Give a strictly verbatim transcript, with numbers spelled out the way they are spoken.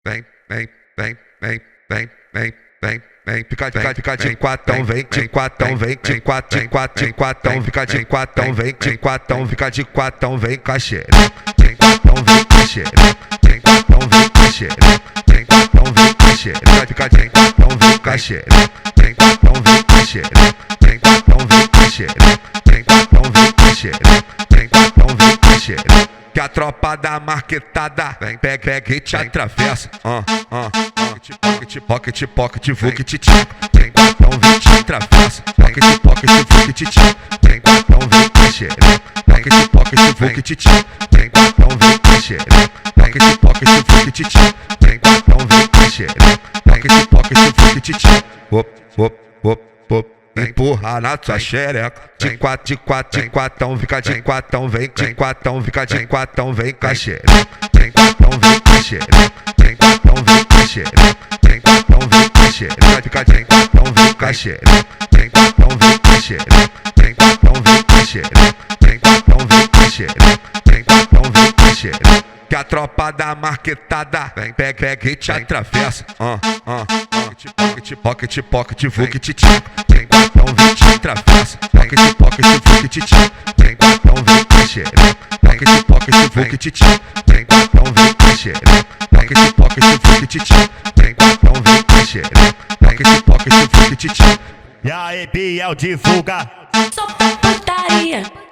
vem, vem, vem, vem, vem, vem, vem, vem, fica, fica, fica de quatão, vem, de quatão, vem, de quatro, de quatro, de quatão, fica de quatão, vem, de quatão, fica de quatão, vem, caixeira, de quatão, vem, caixeira, de quatão, vem, caixeira, de quatão, vem, caixeira, fica de quatão, vem, caixeira, de quatão, vem, caixeira, de quatão, vem, caixeira, de quatão, vem, caixeira, de quatão, vem, caixeira. Que a tropa da marquetada vem, pega, pega e te atravessa. Ah, ah, pocket, pocket, pocket, pocket, vuket, tchac. Tem quatão, vem, te atravessa. Pocket, pocket, vuket, tchac. Tem quatão, vem, caixeira. Pocket, pocket, vuket, tchac. Tem quatão, vem, caixeira. Pocket, pocket, vuket, tchac. Tem quatão, vem, caixeira. Pocket, pocket, vuket, tchac. Op, op, op, op. Empurra na tua xereca. De quatro, de quatro, de quatão, fica de quatão, vem, de quatão, fica de quatão, vem, caixeira. De quatão, vem, caixeira. De quatão, vem, caixeira. De quatão, vem, caixeira. Fica de quatão, vem, caixeira. De quatão, vem, caixeira. De quatão, vem, caixeira. De quatão, vem, caixeira. De quatão, vem, caixeira. Que a tropa da marquetada vem, pega, pega e te atravessa. Ah, ah, pocket, pocket, pocket, pocket, vuket, tchac. Tem quatão, vem, te atravessa. Pocket, pocket, vuket, tchac. Tem quatão, vem, caixeira. Pocket, pocket, vuket, tchac. Tem quatão, vem, caixeira. Pocket, pocket, vuket, tchac. Tem quatão, vem, caixeira. Pocket, pocket, vuket, tchac. E aí, Biel divulga. Só putaria.